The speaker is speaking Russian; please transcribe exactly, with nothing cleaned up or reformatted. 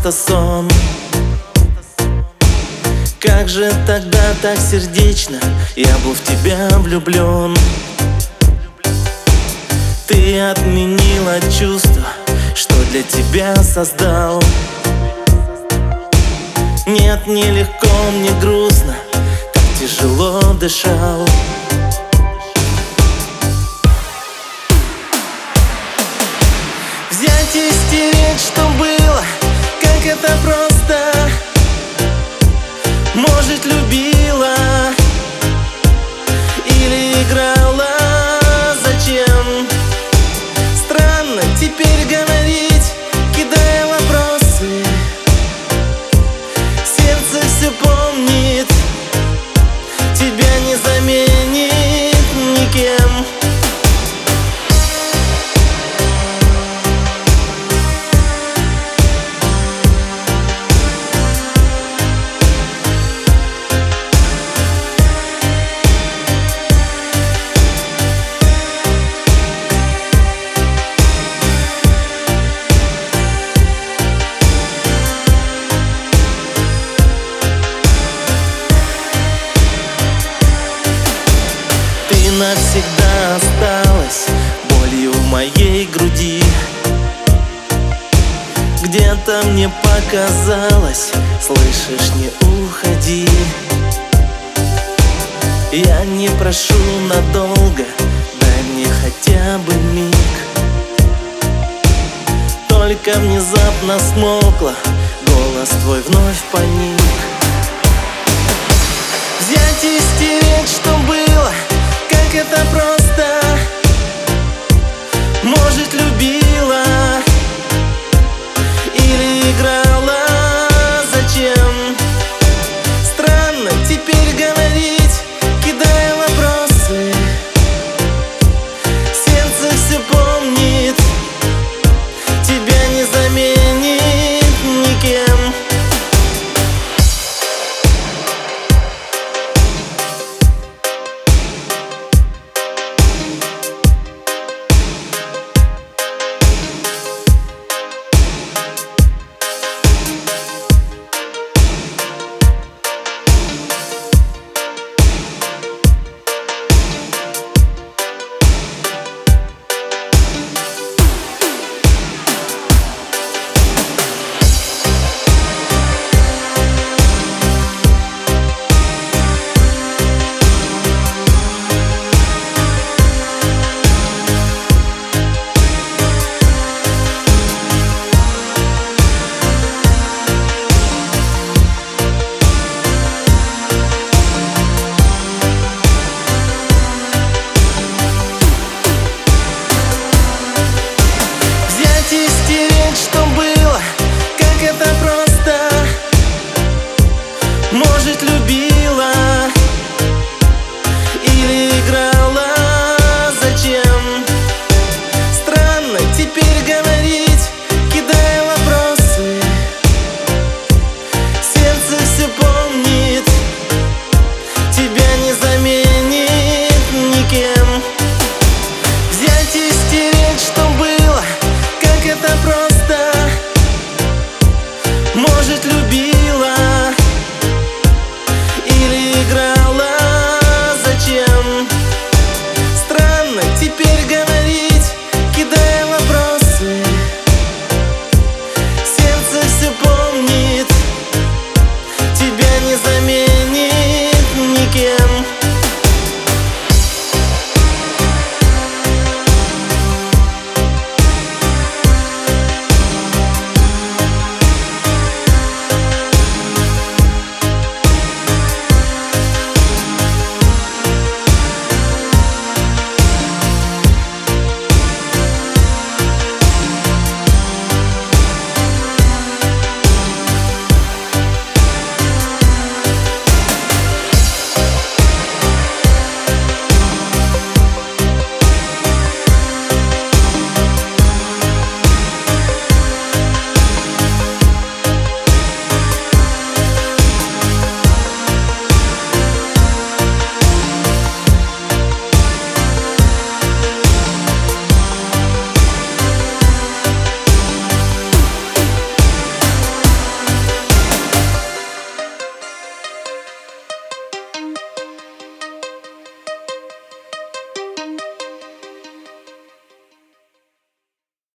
просто сон. Как же тогда так сердечно я был в тебя влюблен. Ты отменила чувства, что для тебя создал. Нет, не легко, мне грустно, так тяжело дышал. Взять и стереть, что было, как это просто. Может, любила или играла, зачем? Странно теперь говорить, кидая вопросы. Сердце все помнит, тебя не заменит никем. Навсегда осталась болью в моей груди. Где-то мне показалось, слышишь, не уходи. Я не прошу надолго, дай мне хотя бы миг. Только внезапно смолкла, голос твой вновь паник. Взять и стереть, что было, как это просто.